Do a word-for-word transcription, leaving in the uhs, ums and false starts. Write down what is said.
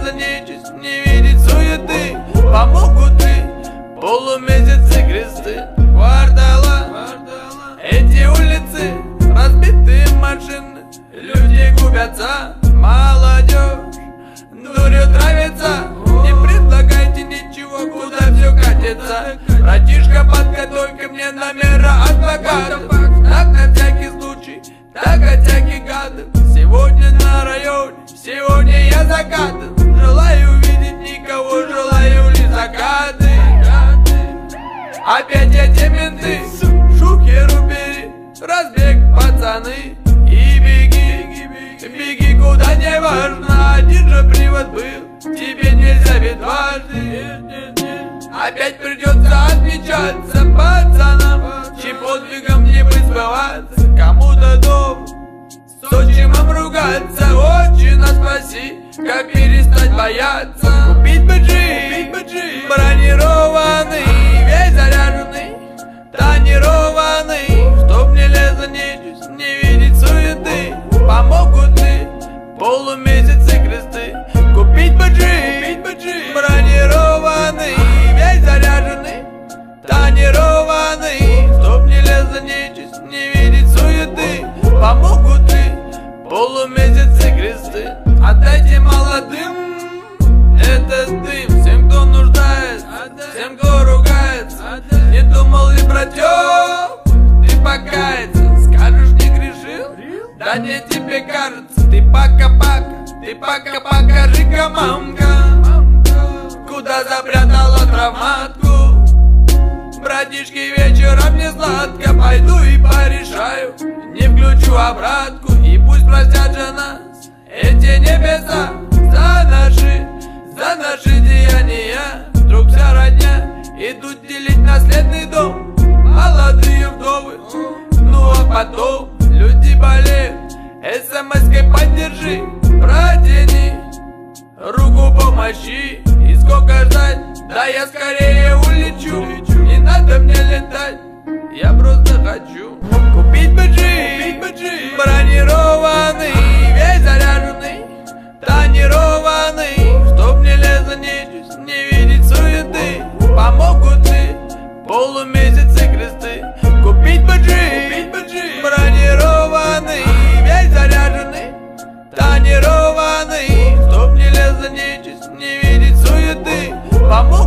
лезет нечисть, не видеть суеты. Помогут и полумесяцы кресты квартала. Эти улицы, разбитые машины, люди губятся, молодежь дурью травится. Не предлагайте ничего, куда все катится. Братишка, подготовь-ка мне номера адвокатов. Так на всякий случай, так от всяких гадов. Сегодня на районе, сегодня я закатан. Желаю увидеть никого, желаю лишь закаты. Опять эти менты, шухеру бери, разбег, пацаны. И беги, беги куда не важно. Один же привод был, тебе нельзя ведь дважды. Опять придется отмечаться пацанам, чьим подвигом не быть сбываться. Кому-то дом, с отчимом ругаться. Отчина, спаси, как перестать бояться. Купить бы джип, бронированный, весь заряженный, тонированный, чтоб не лезла нечисть, не видеть суеты. Помогут и полумесяцы кресты. Купить бы джип, бронированный, весь заряженный, тонированный, чтоб не лезла нечисть, не видеть суеты. Помогут и полумесяцы кресты. Отдайте молодым этот дым, всем, кто нуждается, всем, кто ругается. Не думал ли, братёк, ты покаяться? Скажешь, не грешил? Да не тебе кажется. Ты пока-пока, ты пока покажи-ка, мамка, куда запрятала травматку. Братишки, вечером не сладко, пойду и порешаю, не включу обратку. И пусть простят же нас эти небеса за наши, за наши деяния. Вдруг вся родня идут делить наследный дом. Молодые вдовы, ну а потом люди болеют. СМС-кой поддержи, протяни руку помощи. И сколько ждать, да я скорее улечу. Не надо мне летать, я просто хочу купить бы джип, бронированный, весь заряженный, тонированный, чтоб не лезла нечисть, не видеть суеты. Помогут и полумесяцы кресты. Купить бы джип, бронированный, весь заряженный, тонированный, чтоб не лезла нечисть, не видеть суеты. Помогут